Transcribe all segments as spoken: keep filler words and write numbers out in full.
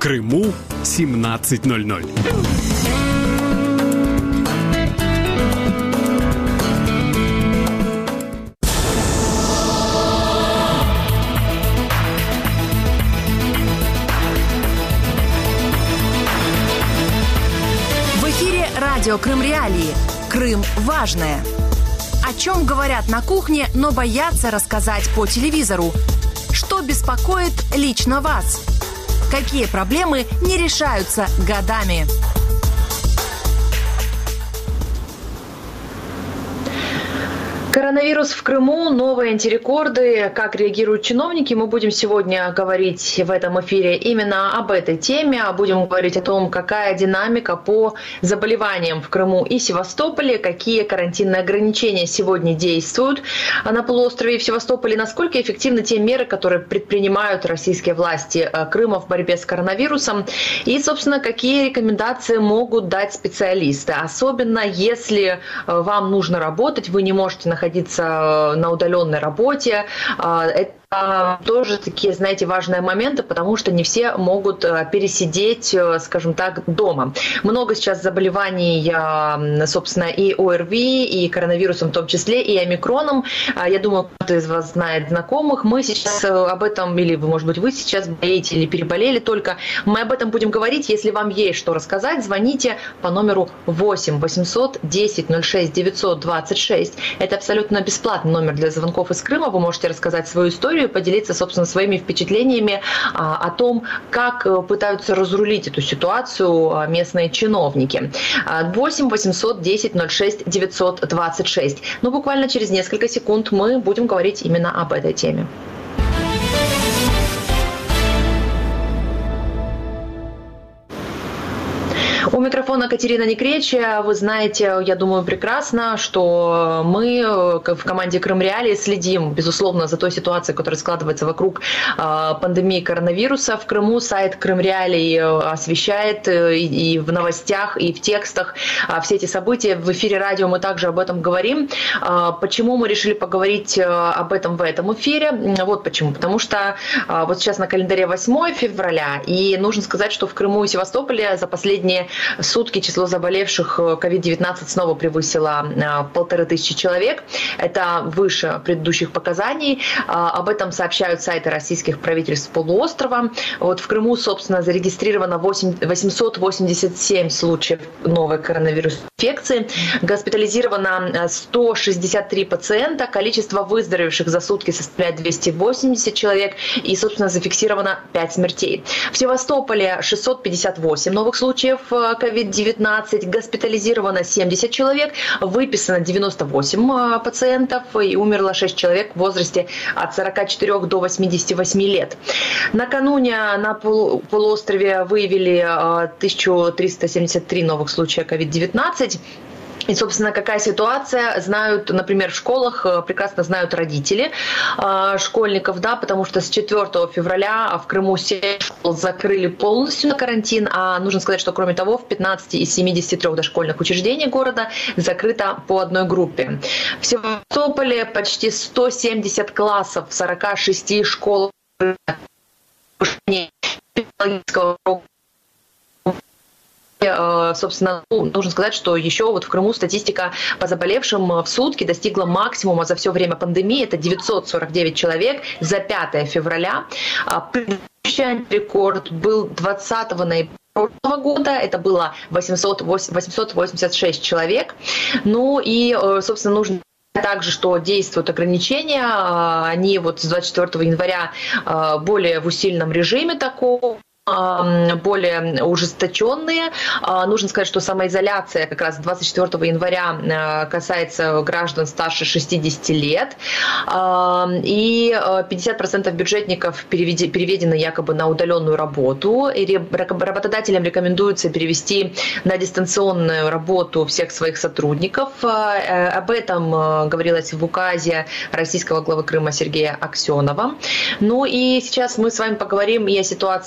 Крыму семнадцать ноль ноль. В эфире радио Крым Реалии. Крым важное. О чем говорят на кухне, но боятся рассказать по телевизору. Что беспокоит лично вас? Какие проблемы не решаются годами? Коронавирус в Крыму, новые антирекорды, как реагируют чиновники. Мы будем сегодня говорить в этом эфире именно об этой теме. Будем говорить о том, какая динамика по заболеваниям в Крыму и Севастополе, какие карантинные ограничения сегодня действуют на полуострове и в Севастополе, насколько эффективны те меры, которые предпринимают российские власти Крыма в борьбе с коронавирусом, и, собственно, какие рекомендации могут дать специалисты. Особенно если вам нужно работать, вы не можете находиться находиться на удаленной работе. Это тоже такие, знаете, важные моменты, потому что не все могут пересидеть, скажем так, дома. Много сейчас заболеваний, собственно, и ОРВИ, и коронавирусом в том числе, и омикроном. Я думаю, кто-то из вас знает знакомых. Мы сейчас об этом, или, может быть, вы сейчас болеете или переболели только. Мы об этом будем говорить. Если вам есть что рассказать, звоните по номеру восемь восемьсот десять ноль шесть девятьсот двадцать шесть. Это абсолютно бесплатный номер для звонков из Крыма. Вы можете рассказать свою историю, поделиться, собственно, своими впечатлениями а, о том, как пытаются разрулить эту ситуацию местные чиновники. восемь восемьсот десять ноль шесть девятьсот двадцать шесть. Но буквально через несколько секунд мы будем говорить именно об этой теме. У микрофона Катерина Некречья. Вы знаете, я думаю, прекрасно, что мы в команде Крым Реалии следим, безусловно, за той ситуацией, которая складывается вокруг пандемии коронавируса в Крыму. Сайт Крым Реалии освещает и в новостях, и в текстах все эти события. В эфире радио мы также об этом говорим. Почему мы решили поговорить об этом в этом эфире? Вот почему. Потому что вот сейчас на календаре восьмое февраля, и нужно сказать, что в Крыму и Севастополе за последние сутки число заболевших ковид девятнадцать снова превысило полторы тысячи человек. Это выше предыдущих показаний. Об этом сообщают сайты российских правительств полуострова. Вот в Крыму, собственно, зарегистрировано восемьсот восемьдесят семь случаев новой коронавирусной инфекции. Госпитализировано сто шестьдесят три пациента. Количество выздоровевших за сутки составляет двести восемьдесят человек. И, собственно, зафиксировано пять смертей. В Севастополе шестьсот пятьдесят восемь новых случаев ковид девятнадцать, госпитализировано семьдесят человек, выписано девяносто восемь пациентов и умерло шесть человек в возрасте от сорока четырёх до восьмидесяти восьми лет. Накануне на полуострове выявили тысячу триста семьдесят три новых случая ковид девятнадцать. И, собственно, какая ситуация, знают, например, в школах, прекрасно знают родители э, школьников, да, потому что с четвёртого февраля в Крыму все школы закрыли полностью на карантин, а нужно сказать, что, кроме того, в пятнадцати из семидесяти трёх дошкольных учреждений города закрыто по одной группе. В Севастополе почти сто семьдесят классов в сорока шести школах педагогического Собственно, нужно сказать, что еще вот в Крыму статистика по заболевшим в сутки достигла максимума за все время пандемии. Это девятьсот сорок девять человек за пятое февраля. Предыдущий рекорд был двадцатого ноября прошлого года. Это было восемьсот восемьдесят шесть человек. Ну и, собственно, нужно также, что действуют ограничения. Они вот с двадцать четвёртого января более в усиленном режиме такого, более ужесточенные. Нужно сказать, что самоизоляция как раз двадцать четвёртого января касается граждан старше шестидесяти лет. И пятьдесят процентов бюджетников переведены якобы на удаленную работу. И работодателям рекомендуется перевести на дистанционную работу всех своих сотрудников. Об этом говорилось в указе российского главы Крыма Сергея Аксенова. Ну и сейчас мы с вами поговорим и о ситуации в Крыму,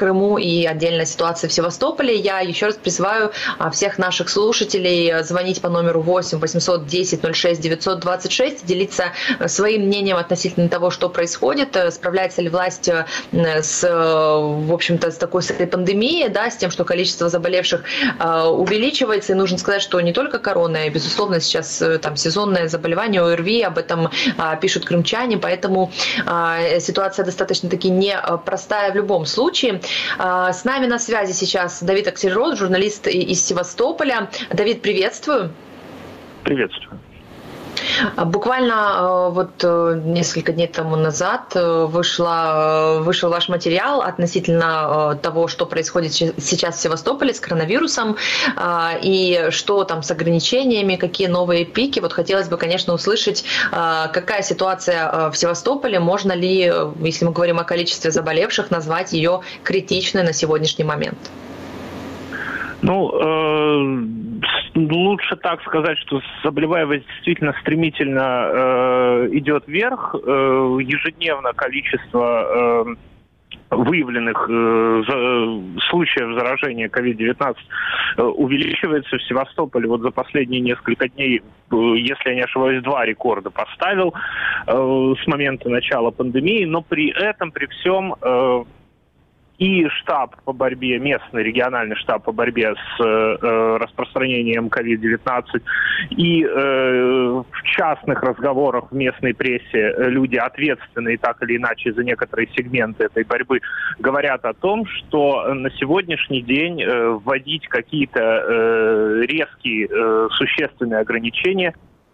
Крыму и отдельная ситуация в Севастополе. Я еще раз призываю всех наших слушателей звонить по номеру восемь восемьсот десять ноль шесть девятьсот двадцать шесть, делиться своим мнением относительно того, что происходит, справляется ли власть с, в общем-то, с такой с этой пандемией, да, с тем, что количество заболевших увеличивается. И нужно сказать, что не только корона, и, безусловно, сейчас там сезонное заболевание, ОРВИ, об этом пишут крымчане, поэтому ситуация достаточно-таки непростая в любом случае. С нами на связи сейчас Давид Аксельрод, журналист из Севастополя. Давид, приветствую. Приветствую. Буквально вот несколько дней тому назад вышла, вышел ваш материал относительно того, что происходит сейчас в Севастополе с коронавирусом и что там с ограничениями, какие новые пики. Вот хотелось бы, конечно, услышать, какая ситуация в Севастополе, можно ли, если мы говорим о количестве заболевших, назвать ее критичной на сегодняшний момент. Ну, э, лучше так сказать, что заболеваемость действительно стремительно э, идет вверх. Э, ежедневно количество э, выявленных э, за, случаев заражения ковид девятнадцать э, увеличивается. В Севастополе вот за последние несколько дней, э, если я не ошибаюсь, два рекорда поставил э, с момента начала пандемии, но при этом, при всем... Э, И штаб по борьбе, местный региональный штаб по борьбе с э, распространением ковид девятнадцать, и э, в частных разговорах в местной прессе люди, ответственные так или иначе за некоторые сегменты этой борьбы, говорят о том, что на сегодняшний день э, вводить какие-то э, резкие, э, существенные ограничения.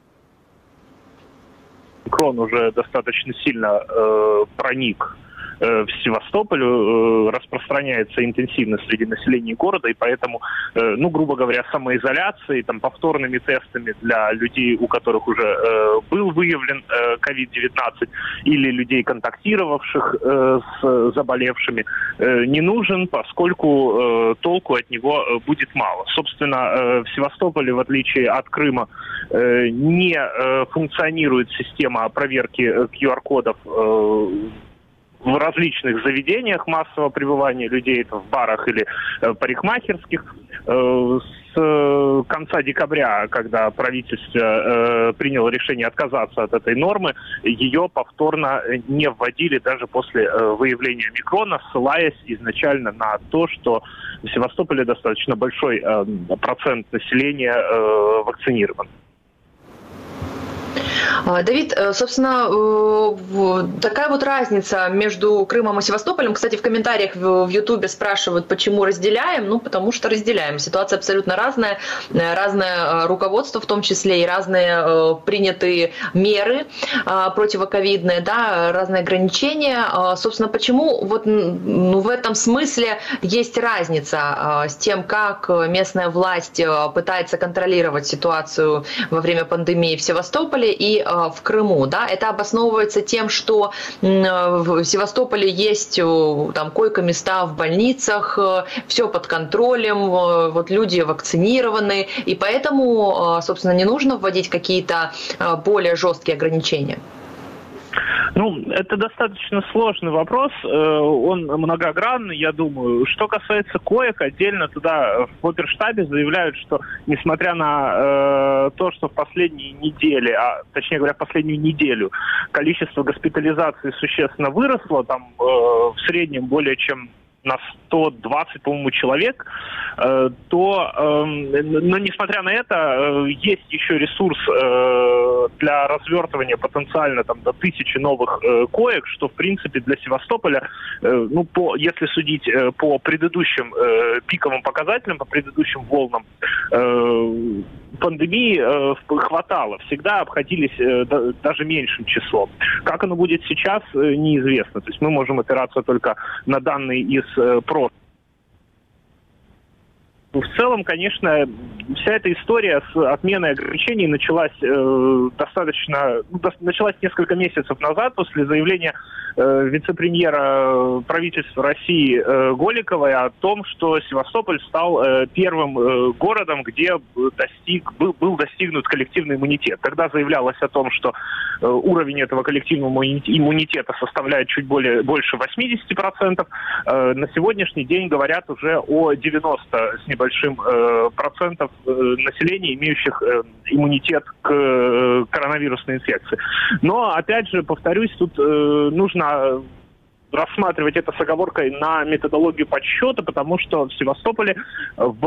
Омикрон уже достаточно сильно э, проник в Севастополь, распространяется интенсивно среди населения города, и поэтому, ну, грубо говоря, самоизоляцией, там, повторными тестами для людей, у которых уже э, был выявлен э, ковид девятнадцать, или людей, контактировавших э, с заболевшими, э, не нужен, поскольку э, толку от него будет мало. Собственно, э, в Севастополе, в отличие от Крыма, э, не э, функционирует система проверки ку ар кодов э, в различных заведениях массового пребывания людей, это в барах или э, парикмахерских. Э, с э, конца декабря, когда правительство э, приняло решение отказаться от этой нормы, ее повторно не вводили даже после э, выявления омикрона, ссылаясь изначально на то, что в Севастополе достаточно большой э, процент населения э, вакцинирован. Давид, собственно, такая вот разница между Крымом и Севастополем. Кстати, в комментариях в Ютубе спрашивают, почему разделяем. Ну, потому что разделяем. Ситуация абсолютно разная. Разное руководство, в том числе, и разные принятые меры противоковидные, да, разные ограничения. Собственно, почему вот, ну, в этом смысле есть разница с тем, как местная власть пытается контролировать ситуацию во время пандемии в Севастополе и в Крыму, да, это обосновывается тем, что в Севастополе есть там койко-места в больницах, все под контролем, вот люди вакцинированы, и поэтому, собственно, не нужно вводить какие-то более жесткие ограничения. Ну, это достаточно сложный вопрос, он многогранный, я думаю. Что касается коек, отдельно туда в оперштабе заявляют, что несмотря на э, то, что в последние недели, а точнее говоря, в последнюю неделю количество госпитализаций существенно выросло, там э, в среднем более чем на сто двадцать, по-моему, человек, э, то, э, но несмотря на это, э, есть еще ресурс э, для развертывания потенциально там, до тысячи новых э, коек, что, в принципе, для Севастополя, э, ну, по, если судить э, по предыдущим э, пиковым показателям, по предыдущим волнам э, пандемии, э, хватало. Всегда обходились э, да, даже меньшим числом. Как оно будет сейчас, э, неизвестно. То есть мы можем опираться только на данные из э, прошлого. В целом, конечно, вся эта история с отменой ограничений началась э, достаточно, ну, до, началась несколько месяцев назад после заявления э, вице-премьера правительства России э, Голиковой о том, что Севастополь стал э, первым э, городом, где достиг, был, был достигнут коллективный иммунитет. Тогда заявлялось о том, что э, уровень этого коллективного иммунитета составляет чуть более, больше восемьдесят процентов. Э, на сегодняшний день говорят уже о девяноста с небольшим большим э, процентов э, населения, имеющих э, иммунитет к э, коронавирусной инфекции. Но, опять же, повторюсь, тут э, нужно рассматривать это с оговоркой на методологию подсчета, потому что в Севастополе в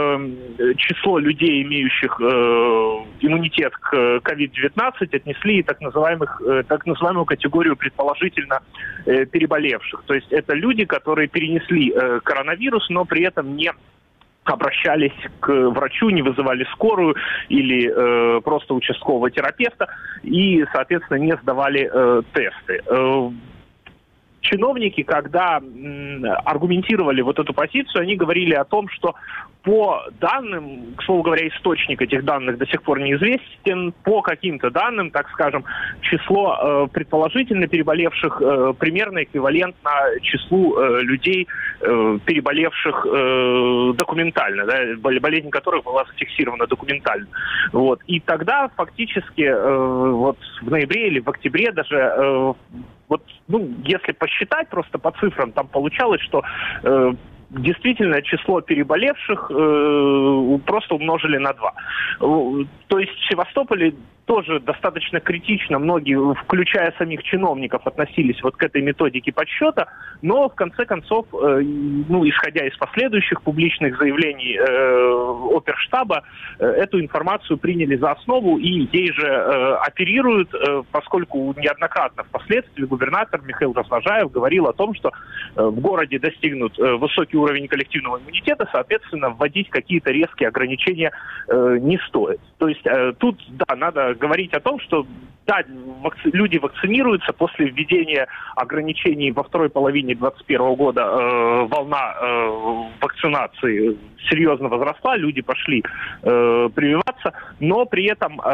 э, число людей, имеющих э, иммунитет к ковид девятнадцать, отнесли так, называемых, э, так называемую категорию предположительно э, переболевших. То есть это люди, которые перенесли э, коронавирус, но при этом не обращались к врачу, не вызывали скорую или э, просто участкового терапевта и, соответственно, не сдавали э, тесты. Э, чиновники, когда м, аргументировали вот эту позицию, они говорили о том, что по данным, к слову говоря, источник этих данных до сих пор неизвестен, по каким-то данным, так скажем, число э, предположительно переболевших э, примерно эквивалентно числу э, людей, э, переболевших э, документально, да, болезнь которых была зафиксирована документально. Вот. И тогда фактически э, вот в ноябре или в октябре даже э, вот, ну, если посчитать просто по цифрам, там получалось, что э, действительно число переболевших э, просто умножили на два. То есть в Севастополе тоже достаточно критично многие, включая самих чиновников, относились вот к этой методике подсчета, но в конце концов, э, ну, исходя из последующих публичных заявлений э, оперштаба, э, эту информацию приняли за основу и ей же э, оперируют, э, поскольку неоднократно впоследствии губернатор Михаил Развожаев говорил о том, что э, в городе достигнут э, высокий уровень коллективного иммунитета, соответственно, вводить какие-то резкие ограничения э, не стоит. То есть э, тут, да, надо говорить о том, что да, вакци- люди вакцинируются после введения ограничений во второй половине двадцать первого года. Э, волна э, вакцинации серьезно возросла, люди пошли э, прививаться, но при этом э,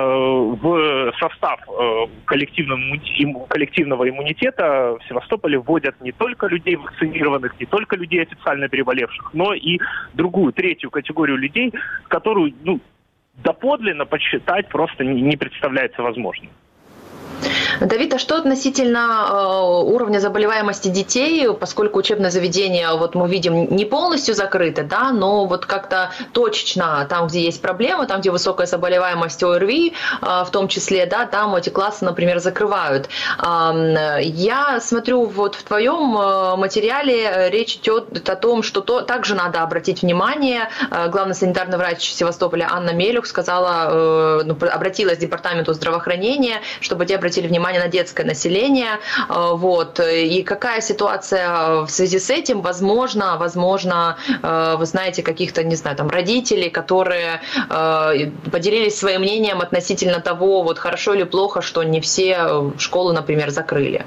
в состав э, коллективного, имму- коллективного иммунитета в Севастополе вводят не только людей вакцинированных, не только людей официально переболевших, но и другую, третью категорию людей, которую, ну, доподлинно подсчитать просто не представляется возможным. Давид, а что относительно э, уровня заболеваемости детей, поскольку учебные заведения, вот мы видим, не полностью закрыты, да, но вот как-то точечно там, где есть проблемы, там, где высокая заболеваемость ОРВИ, э, в том числе, да, там эти классы, например, закрывают. Э, я смотрю, вот в твоем материале речь идет о том, что то, также надо обратить внимание. Э, главный санитарный врач Севастополя Анна Мелюх сказала, э, ну, обратилась к департаменту здравоохранения, чтобы те обратили внимание на детское население, вот, и какая ситуация в связи с этим, возможно, возможно, вы знаете каких-то, не знаю, там, родителей, которые поделились своим мнением относительно того, вот, хорошо или плохо, что не все школы, например, закрыли.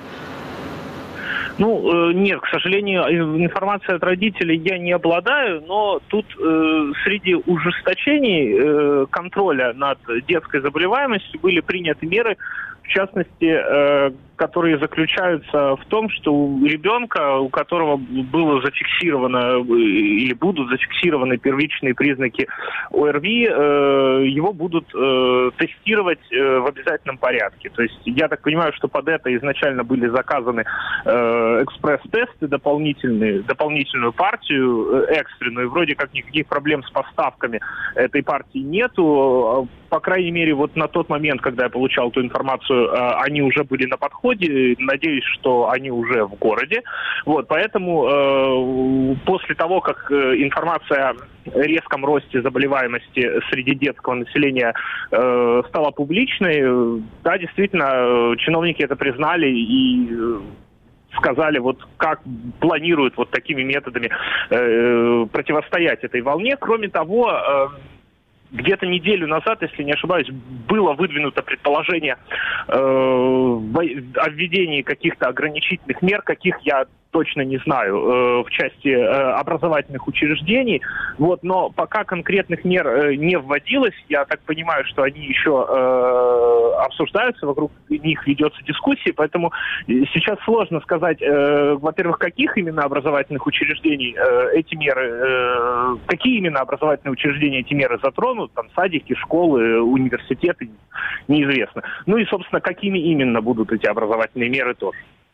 Ну, нет, к сожалению, информацией от родителей я не обладаю, но тут э, среди ужесточений э, контроля над детской заболеваемостью были приняты меры, в частности, э, которые заключаются в том, что у ребенка, у которого было зафиксировано или будут зафиксированы первичные признаки ОРВИ, э, его будут э, тестировать э, в обязательном порядке. То есть я так понимаю, что под это изначально были заказаны э, экспресс-тесты дополнительные, дополнительную партию э, экстренную. Вроде как никаких проблем с поставками этой партии нету. По крайней мере, вот на тот момент, когда я получал эту информацию, э, они уже были на подходе. Надеюсь, что они уже в городе. Вот, поэтому э, после того, как э, информация о резком росте заболеваемости среди детского населения э, стала публичной, э, да, действительно, чиновники это признали и э, сказали, вот как планируют вот такими методами э, противостоять этой волне. Кроме того, э, где-то неделю назад, если не ошибаюсь, было выдвинуто предположение э, о введении каких-то ограничительных мер, каких я точно не знаю, в части образовательных учреждений. Вот, но пока конкретных мер не вводилось, я так понимаю, что они еще обсуждаются, вокруг них ведется дискуссия, поэтому сейчас сложно сказать, во-первых, каких именно образовательных учреждений эти меры, какие именно образовательные учреждения эти меры затронут, там садики, школы, университеты, неизвестно. Ну и, собственно, какими именно будут эти образовательные меры тоже.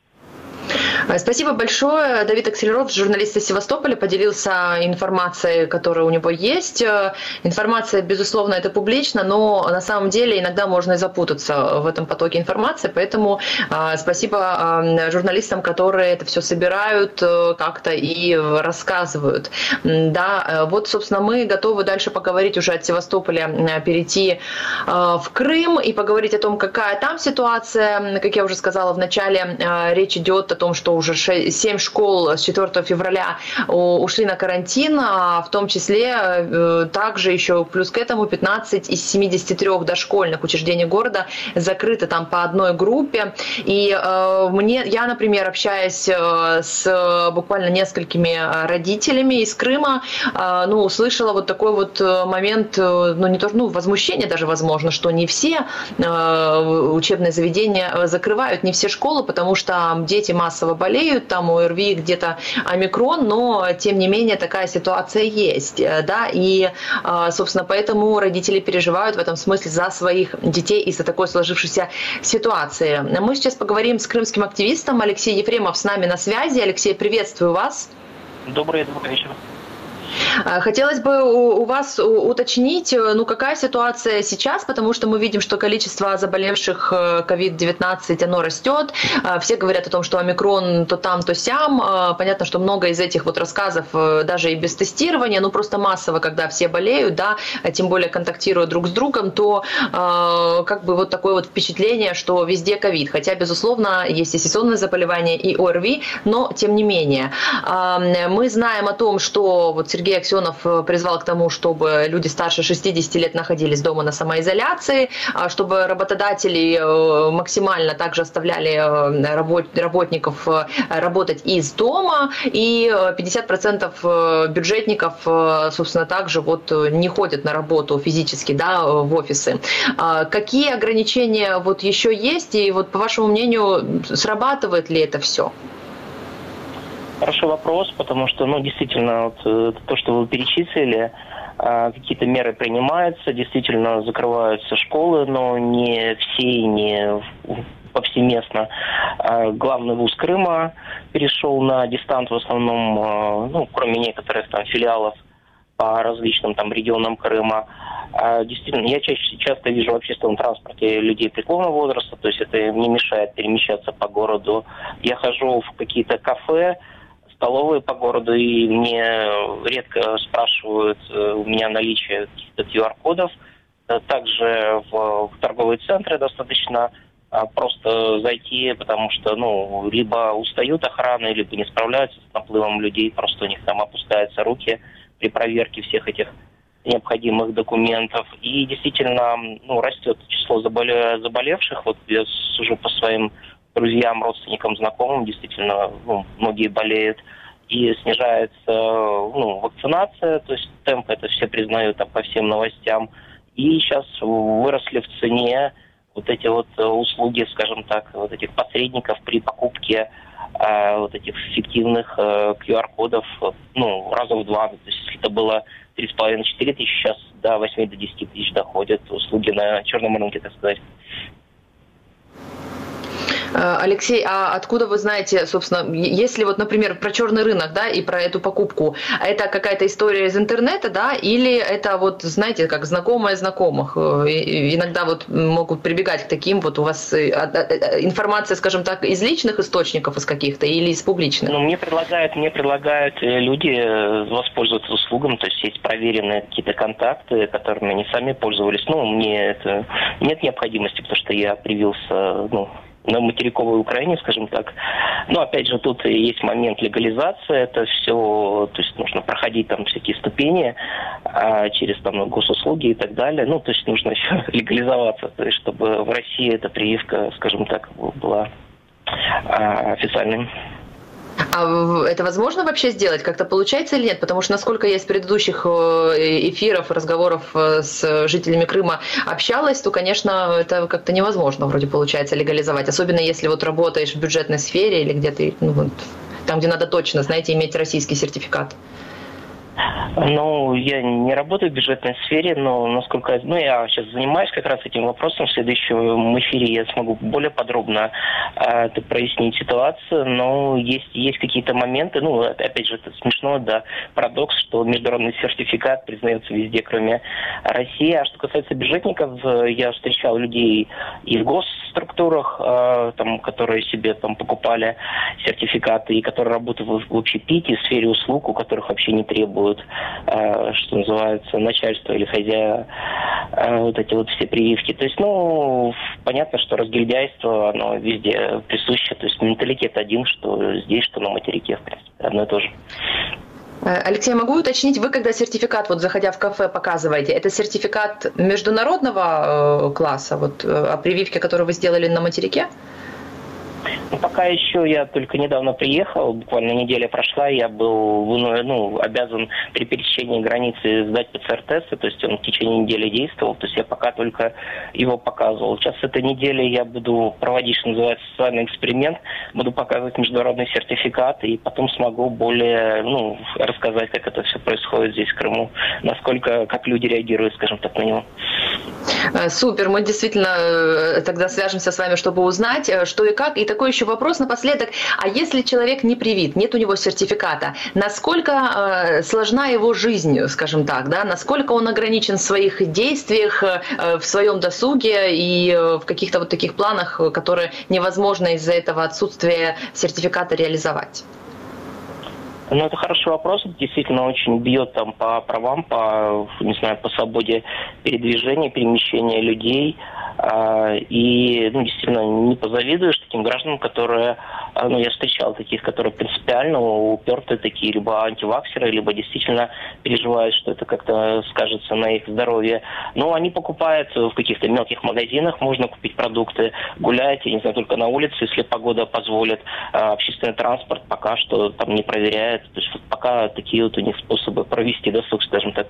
Спасибо большое. Давид Акселеров, журналист из Севастополя, поделился информацией, которая у него есть. Информация, безусловно, это публично, но на самом деле иногда можно и запутаться в этом потоке информации, поэтому э, спасибо э, журналистам, которые это все собирают э, как-то и рассказывают. Да, вот, собственно, мы готовы дальше поговорить уже от Севастополя, э, перейти э, в Крым и поговорить о том, какая там ситуация. Как я уже сказала в начале, э, речь идет о том, что уже семь школ с четвёртого февраля ушли на карантин, а в том числе также еще плюс к этому пятнадцать из семидесяти трёх дошкольных учреждений города закрыты там по одной группе. И э, мне, я, например, общаясь с буквально несколькими родителями из Крыма, э, ну, услышала вот такой вот момент, ну, не то, ну, возмущение даже, возможно, что не все э, учебные заведения закрывают, не все школы, потому что дети массово болеют, там у ОРВИ где-то омикрон, но тем не менее такая ситуация есть, да, и, собственно, поэтому родители переживают в этом смысле за своих детей из-за такой сложившейся ситуации. Мы сейчас поговорим с крымским активистом. Алексей Ефремов с нами на связи. Алексей, приветствую вас. Добрый, добрый вечер. Хотелось бы у вас уточнить, ну, какая ситуация сейчас, потому что мы видим, что количество заболевших ковид девятнадцать, оно растет. Все говорят о том, что омикрон то там, то сям. Понятно, что много из этих вот рассказов даже и без тестирования, ну, просто массово, когда все болеют, да, тем более контактируя друг с другом, то как бы вот такое вот впечатление, что везде ковид. Хотя, безусловно, есть и сезонные заболевания, и ОРВИ, но тем не менее. Мы знаем о том, что вот Сергей Аксенов призвал к тому, чтобы люди старше шестидесяти лет находились дома на самоизоляции, чтобы работодатели максимально также оставляли работников работать из дома, и пятьдесят процентов бюджетников, собственно, также вот не ходят на работу физически, да, в офисы. Какие ограничения вот еще есть, и вот по вашему мнению, срабатывает ли это все? Хороший вопрос, потому что, ну, действительно, вот, то, что вы перечислили, какие-то меры принимаются, действительно закрываются школы, но не все и не повсеместно. Главный вуз Крыма перешел на дистант в основном, ну, кроме некоторых там филиалов по различным там регионам Крыма. Действительно, я чаще часто вижу в общественном транспорте людей преклонного возраста, то есть это не мешает перемещаться по городу. Я хожу в какие-то кафе, столовые по городу, и мне редко спрашивают у меня наличие каких-то ку ар-кодов. Также в, в торговые центры достаточно просто зайти, потому что, ну, либо устают охраны, либо не справляются с наплывом людей, просто у них там опускаются руки при проверке всех этих необходимых документов. И действительно, ну, растет число заболе- заболевших. Вот я сужу по своим друзьям, родственникам, знакомым, действительно, ну, многие болеют, и снижается, ну, вакцинация, то есть темп это все признают там, по всем новостям, и сейчас выросли в цене вот эти вот услуги, скажем так, вот этих посредников при покупке э, вот этих фиктивных э, ку ар-кодов, ну, раза в два, то есть если это было три с половиной - четыре тысячи, сейчас до восьми - до десяти тысяч доходят услуги на черном рынке, так сказать. Алексей, а откуда вы знаете, собственно, если вот, например, про черный рынок, да, и про эту покупку, это какая-то история из интернета, да, или это вот, знаете, как знакомые знакомых? И иногда вот могут прибегать к таким, вот у вас информация, скажем так, из личных источников, из каких-то, или из публичных? Ну, мне предлагают, мне предлагают люди воспользоваться услугами, то есть есть проверенные какие-то контакты, которыми они сами пользовались. Ну, мне это нет необходимости, потому что я привился, ну, на материковой Украине, скажем так. Но, опять же, тут есть момент легализации. Это все, то есть нужно проходить там всякие ступени а, через там госуслуги и так далее. Ну, то есть нужно еще легализоваться, то есть чтобы в России эта прививка, скажем так, была а, официальной. А это возможно вообще сделать? Как-то получается или нет? Потому что, насколько я из предыдущих эфиров, разговоров с жителями Крыма общалась, то, конечно, это как-то невозможно вроде получается легализовать. Особенно если вот работаешь в бюджетной сфере или где-то, ну, вот, там, где надо точно, знаете, иметь российский сертификат. Ну, я не работаю в бюджетной сфере, но насколько... Ну, я сейчас занимаюсь как раз этим вопросом. В следующем эфире я смогу более подробно э, прояснить ситуацию, но есть, есть какие-то моменты, ну, опять же, это смешно, да, парадокс, что международный сертификат признается везде, кроме России. А что касается бюджетников, я встречал людей и в госструктурах, э, там, которые себе там покупали сертификаты, и которые работают в общепите, в сфере услуг, у которых вообще не требуют, что называется, начальство или хозяева, вот эти вот все прививки. То есть, ну, понятно, что разгильдяйство, оно везде присуще. То есть менталитет один, что здесь, что на материке, в принципе, одно и то же. Алексей, могу уточнить, вы когда сертификат, вот заходя в кафе, показываете, это сертификат международного класса, вот о прививке, которую вы сделали на материке? Ну, пока еще я только недавно приехал, буквально неделя прошла, я был ну, обязан при пересечении границы сдать ПЦР-тесты, то есть он в течение недели действовал, то есть я пока только его показывал. Сейчас с этой недели я буду проводить, что называется, социальный эксперимент, буду показывать международный сертификат, и потом смогу более ну, рассказать, как это все происходит здесь, в Крыму, насколько, как люди реагируют, скажем так, на него. Супер, мы действительно тогда свяжемся с вами, чтобы узнать, что и как. И такой еще вопрос напоследок. А если человек не привит, нет у него сертификата, насколько э, сложна его жизнь, скажем так, да? Насколько он ограничен в своих действиях, э, в своем досуге и э, в каких-то вот таких планах, которые невозможно из-за этого отсутствия сертификата реализовать? Ну, это хороший вопрос. Действительно, очень бьет там по правам, по, не знаю, по свободе передвижения, перемещения людей. И, ну, действительно, не позавидуешь таким гражданам, которые, ну, я встречал таких, которые принципиально упертые такие, либо антиваксеры, либо действительно переживают, что это как-то скажется на их здоровье. Но они покупают в каких-то мелких магазинах, можно купить продукты, гулять, я не знаю, только на улице, если погода позволит. Общественный транспорт пока что там не проверяет. То есть вот пока такие вот у них способы провести досуг, скажем так.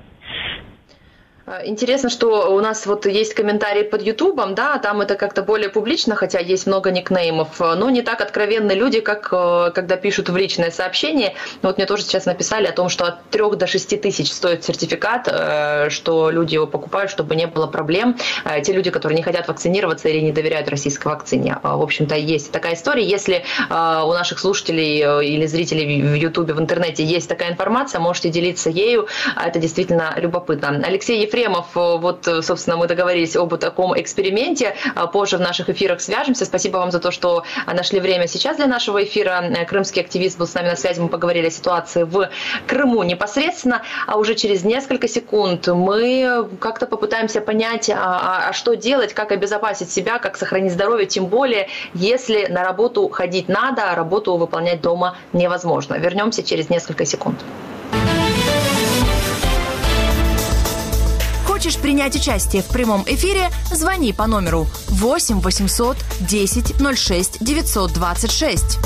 Интересно, что у нас вот есть комментарии под Ютубом, да, там это как-то более публично, хотя есть много никнеймов, но не так откровенны люди, как когда пишут в личное сообщение. Вот мне тоже сейчас написали о том, что от трёх до шести тысяч стоит сертификат, что люди его покупают, чтобы не было проблем. Те люди, которые не хотят вакцинироваться или не доверяют российской вакцине. В общем-то, есть такая история. Если у наших слушателей или зрителей в Ютубе, в интернете есть такая информация, можете делиться ею. Это действительно любопытно. Алексей Ефремов, вот, собственно, мы договорились об таком эксперименте. Позже в наших эфирах свяжемся. Спасибо вам за то, что нашли время сейчас для нашего эфира. Крымский активист был с нами на связи. Мы поговорили о ситуации в Крыму непосредственно. А уже через несколько секунд мы как-то попытаемся понять, а, а что делать, как обезопасить себя, как сохранить здоровье, тем более, если на работу ходить надо, а работу выполнять дома невозможно. Вернемся через несколько секунд. Хочешь принять участие в прямом эфире? Звони по номеру восемь восемьсот десять ноль шесть девятьсот двадцать шесть.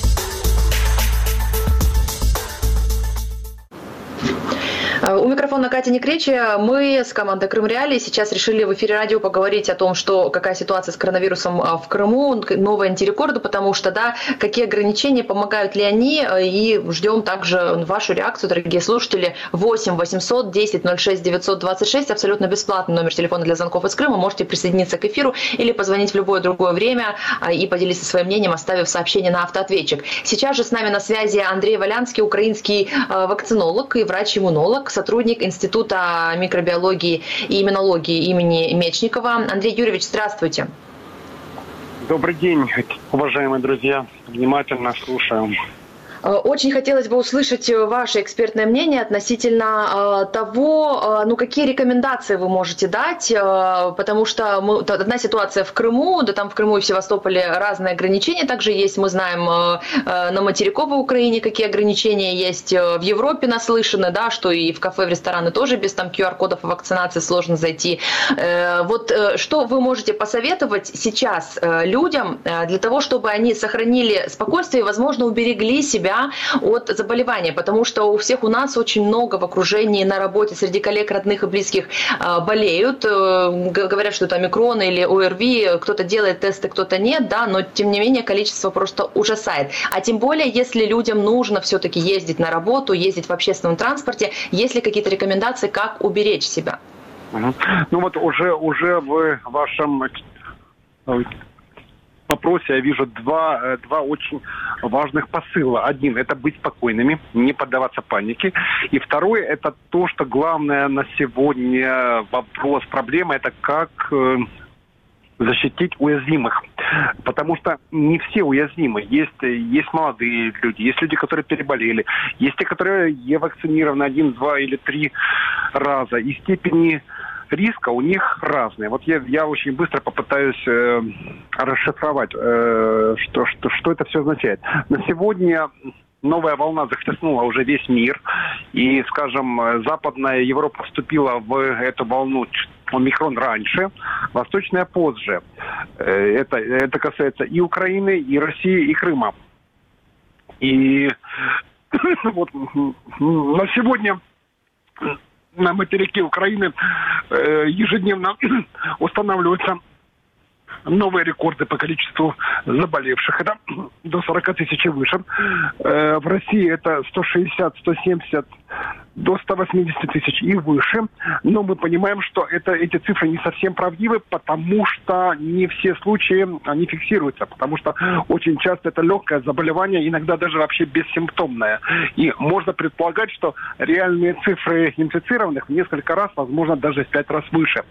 У микрофона Катя Некречия. Мы с командой Крым Реалии сейчас решили в эфире радио поговорить о том, что какая ситуация с коронавирусом в Крыму, новые антирекорды, потому что, да, какие ограничения, помогают ли они, и ждем также вашу реакцию, дорогие слушатели. восемь восемьсот десять ноль шесть девятьсот двадцать шесть, абсолютно бесплатный номер телефона для звонков из Крыма. Можете присоединиться к эфиру или позвонить в любое другое время и поделиться своим мнением, оставив сообщение на автоответчик. Сейчас же с нами на связи Андрей Валянский, украинский вакцинолог и врач-иммунолог, сотрудник Института микробиологии и иммунологии имени Мечникова. Андрей Юрьевич, здравствуйте. Добрый день, уважаемые друзья. Внимательно слушаем. Очень хотелось бы услышать ваше экспертное мнение относительно того, ну, какие рекомендации вы можете дать, потому что мы, одна ситуация в Крыму, да там в Крыму и в Севастополе разные ограничения также есть, мы знаем на материковой Украине, какие ограничения есть, в Европе наслышаны, да, что и в кафе, в рестораны тоже без там ку ар кодов и вакцинации сложно зайти. Вот что вы можете посоветовать сейчас людям для того, чтобы они сохранили спокойствие и, возможно, уберегли себя себя от заболевания, потому что у всех у нас очень много в окружении, на работе, среди коллег, родных и близких болеют, говорят, что это омикрон или о эр ви, кто-то делает тесты, кто-то нет, да, но тем не менее количество просто ужасает. А тем более, если людям нужно все-таки ездить на работу, ездить в общественном транспорте, есть ли какие-то рекомендации, как уберечь себя? Ну вот уже, уже в вашем вопросе я вижу два, два очень важных посыла. Один – это быть спокойными, не поддаваться панике. И второй – это то, что главное на сегодня вопрос, проблема – это как защитить уязвимых. Потому что не все уязвимы. Есть, есть молодые люди, есть люди, которые переболели, есть те, которые не вакцинированы один, два или три раза. И степени риска у них разные. Вот я, я очень быстро попытаюсь э, расшифровать, э, что, что, что это все означает. На сегодня новая волна захлестнула уже весь мир. И, скажем, Западная Европа вступила в эту волну омикрон раньше, Восточная позже. Это, это касается и Украины, и России, и Крыма. И вот на сегодня на материке Украины э, ежедневно устанавливаются новые рекорды по количеству заболевших. Это до сорок тысяч и выше. Э, в России это сто шестьдесят - сто семьдесят до ста восьмидесяти тысяч и выше. Но мы понимаем, что это, эти цифры не совсем правдивы, потому что не все случаи они фиксируются. Потому что очень часто это легкое заболевание, иногда даже вообще бессимптомное. И можно предполагать, что реальные цифры инфицированных в несколько раз, возможно, даже в пять раз выше.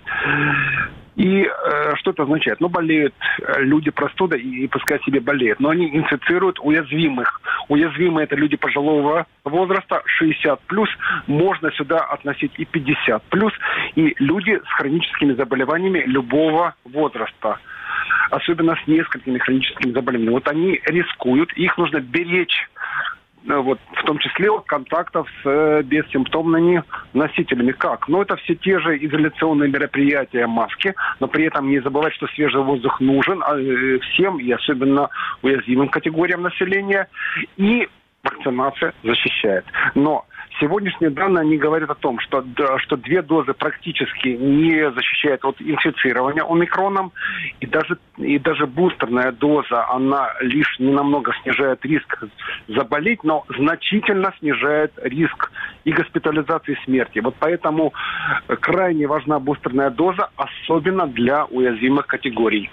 И э, что это означает? Ну, болеют люди простудой, и, и пускай себе болеют, но они инфицируют уязвимых. Уязвимые – это люди пожилого возраста, шестьдесят плюс, можно сюда относить и пятьдесят плюс, и люди с хроническими заболеваниями любого возраста, особенно с несколькими хроническими заболеваниями. Вот они рискуют, их нужно беречь, вот, в том числе от контактов с э, бессимптомными носителями. Как? Ну, это все те же изоляционные мероприятия, маски, но при этом не забывать, что свежий воздух нужен э, всем, и особенно уязвимым категориям населения, и вакцинация защищает. Но сегодняшние данные, они говорят о том, что, да, что две дозы практически не защищают от инфицирования омикроном, и даже, и даже бустерная доза, она лишь ненамного снижает риск заболеть, но значительно снижает риск и госпитализации, и смерти. Вот поэтому крайне важна бустерная доза, особенно для уязвимых категорий.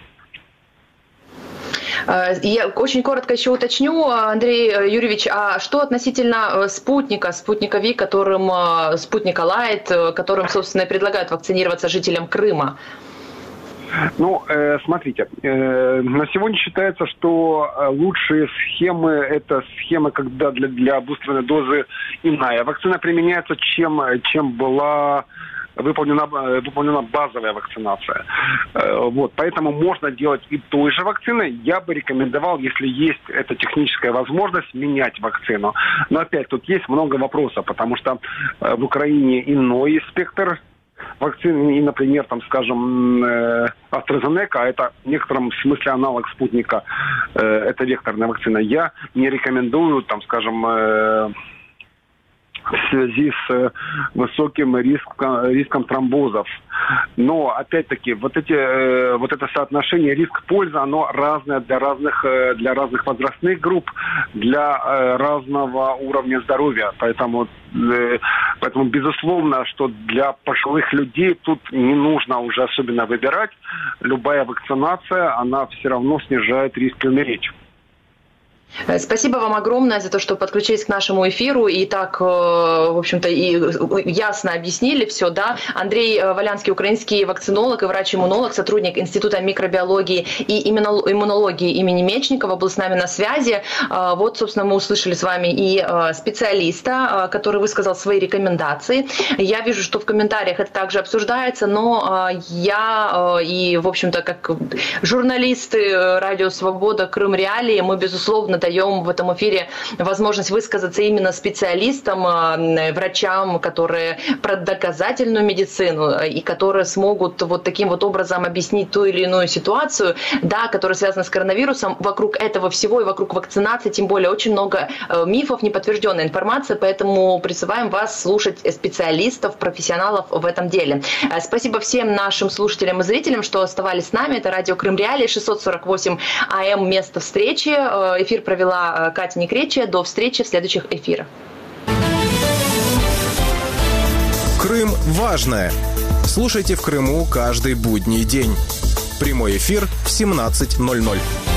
Я очень коротко еще уточню, Андрей Юрьевич, а что относительно спутника, спутника Ви, которым, спутника Лайт, которым, собственно, и предлагают вакцинироваться жителям Крыма? Ну, э, смотрите, э, на сегодня считается, что лучшие схемы – это схема, когда для, для бустерной дозы иная вакцина применяется, чем, чем была выполнена, выполнена базовая вакцинация. Вот, поэтому можно делать и той же вакцины. Я бы рекомендовал, если есть эта техническая возможность, менять вакцину. Но опять, тут есть много вопросов, потому что в Украине иной спектр вакцины, и, например, там, скажем, AstraZeneca, это в некотором смысле аналог спутника, это векторная вакцина. Я не рекомендую, там, скажем, в связи с высоким риском, риском тромбозов. Но, опять-таки, вот, эти, вот это соотношение риск-польза, оно разное для разных, для разных возрастных групп, для разного уровня здоровья. Поэтому, поэтому, безусловно, что для пожилых людей тут не нужно уже особенно выбирать. Любая вакцинация, она все равно снижает риск умереть. Спасибо вам огромное за то, что подключились к нашему эфиру и так, в общем-то, и ясно объяснили все, да. Андрей Волянский, украинский вакцинолог и врач-иммунолог, сотрудник Института микробиологии и иммунологии имени Мечникова, был с нами на связи. Вот, собственно, мы услышали с вами и специалиста, который высказал свои рекомендации. Я вижу, что в комментариях это также обсуждается, но я и, в общем-то, как журналисты Радио Свобода, Крым Реалии, мы, безусловно, даем в этом эфире возможность высказаться именно специалистам, врачам, которые про доказательную медицину и которые смогут вот таким вот образом объяснить ту или иную ситуацию, да, которая связана с коронавирусом. Вокруг этого всего и вокруг вакцинации, тем более, очень много мифов, неподтвержденной информации, поэтому призываем вас слушать специалистов, профессионалов в этом деле. Спасибо всем нашим слушателям и зрителям, что оставались с нами. Это радио Крым Реалии, шестьсот сорок восемь АМ, место встречи. Эфир провела Катя Некречия. До встречи в следующих эфирах. Крым важное. Слушайте в Крыму каждый будний день. Прямой эфир в семнадцать ноль ноль.